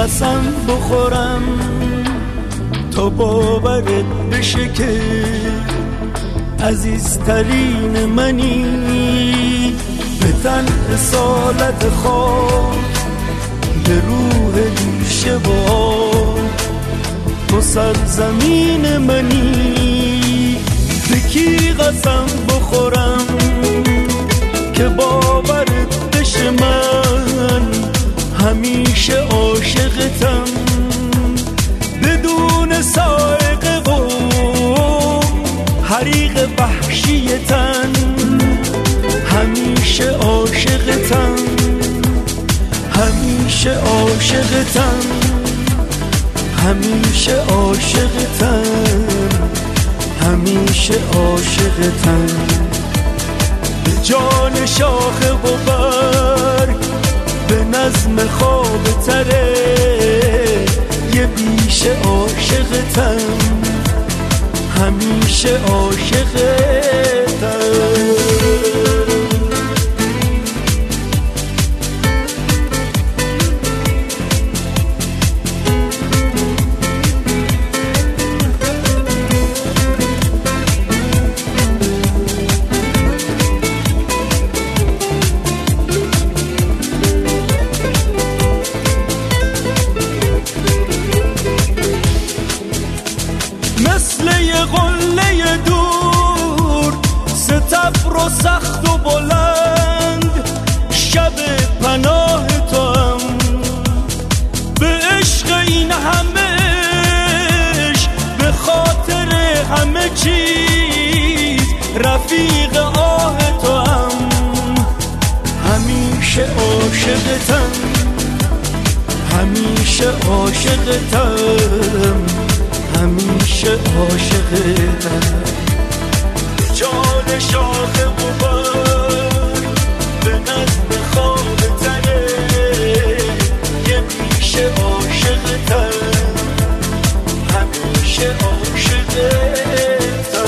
قسم بخورم تا باورت بشه که عزیزترین منی، به تن اصالت خواب به روح ریشه با تو سرزمین منی. به کی قسم بخورم که باورت بشه من همیشه عاشقتم، بدون سائقه و حریق وحشیتن، همیشه عاشقتم، همیشه عاشقتم، همیشه عاشقتم، همیشه عاشقتم. به جان شاخه و برگ به نظم خواب تره یه بیشه عاشقتم، همیشه عاشقتم. مثل یه قله دور ستبر و سخت و بلند، شب پناه تو هم به عشق این همه عشق، به خاطر همه چیز رفیق آه تو هم، همیشه عاشقتم، همیشه عاشقتم، همیشه عاشقتم. جان شاخه و برگ به نظم خواب تره یه بیشه عاشقتم، همیشه عاشقتم.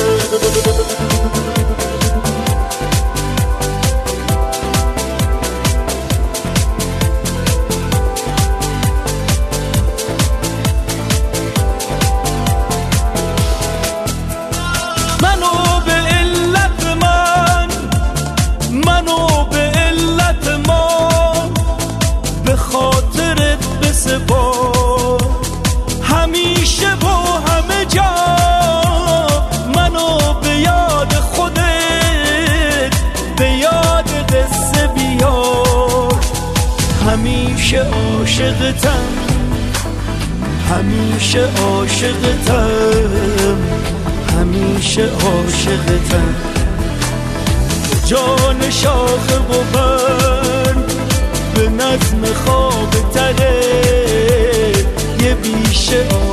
همیشه با همه جا منو به یاد خودت، به یاد قصه بیار، همیشه عاشقتم، همیشه عاشقتم، همیشه عاشقتم. جان شاخه و برگ به نظم خواب تره یه بیشه